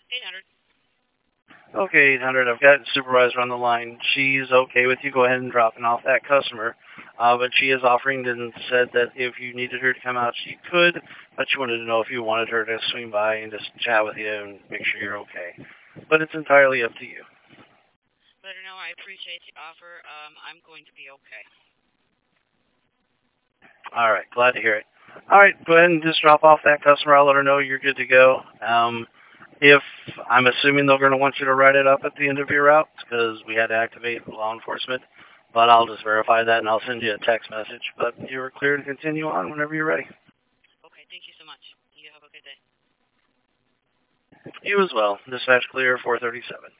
800. Okay, 800. I've got supervisor on the line. She's okay with you go ahead and dropping off that customer, but she is offering and said that if you needed her to come out, she could, but she wanted to know if you wanted her to swing by and just chat with you and make sure you're okay. But it's entirely up to you. Let her know I appreciate the offer. I'm going to be okay. All right, glad to hear it. All right, go ahead and just drop off that customer. I'll let her know you're good to go. If I'm assuming they're going to want you to write it up at the end of your route because we had to activate law enforcement, but I'll just verify that and I'll send you a text message. But you're clear to continue on whenever you're ready. Okay, thank you so much. You have a good day. You as well. Dispatch clear 437.